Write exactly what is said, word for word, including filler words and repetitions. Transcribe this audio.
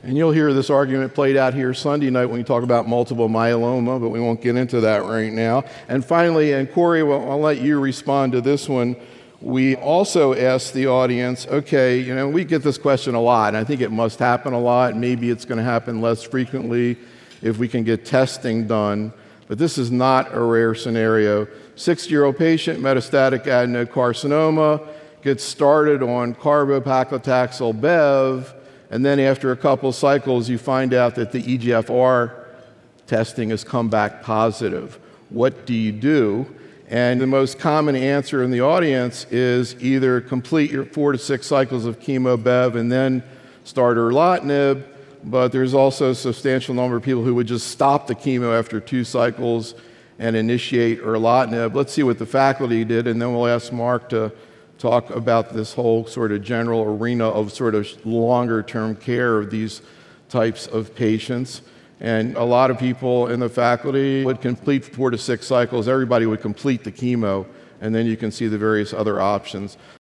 And you'll hear this argument played out here Sunday night when we talk about multiple myeloma, but we won't get into that right now. And finally, and Corey, well, I'll let you respond to this one. We also asked the audience, okay, you know, we get this question a lot, and I think it must happen a lot. Maybe it's going to happen less frequently if we can get testing done, but this is not a rare scenario. sixty-year-old patient, metastatic adenocarcinoma, gets started on carbopaclitaxel Bev, and then after a couple cycles, you find out that the E G F R testing has come back positive. What do you do? And the most common answer in the audience is either complete your four to six cycles of chemo Bev and then start erlotinib, but there's also a substantial number of people who would just stop the chemo after two cycles and initiate erlotinib. Let's see what the faculty did, and then we'll ask Mark to talk about this whole sort of general arena of sort of longer-term care of these types of patients. And a lot of people in the faculty would complete four to six cycles. Everybody would complete the chemo, and then you can see the various other options.